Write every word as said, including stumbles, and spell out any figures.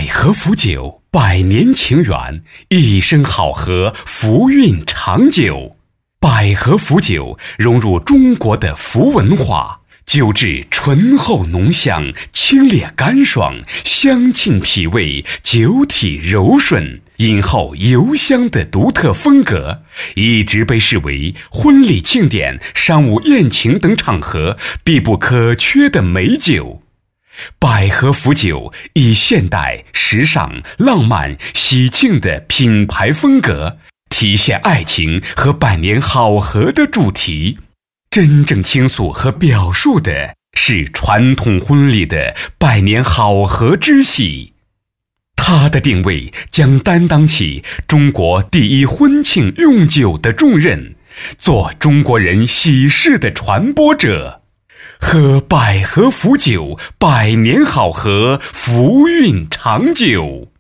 百合福酒，百年情缘，一生好合，福运长久。百合福酒融入中国的福文化，酒质醇厚浓香，清冽干爽，香沁体味，酒体柔顺，饮后油香的独特风格，一直被视为婚礼庆典、商务宴请等场合必不可缺的美酒。百合福酒以现代、时尚、浪漫、喜庆的品牌风格，体现爱情和百年好合的主题，真正倾诉和表述的是传统婚礼的百年好合之喜。它的定位将担当起中国第一婚庆用酒的重任，做中国人喜事的传播者。喝百合福酒，百年好合，福运长久。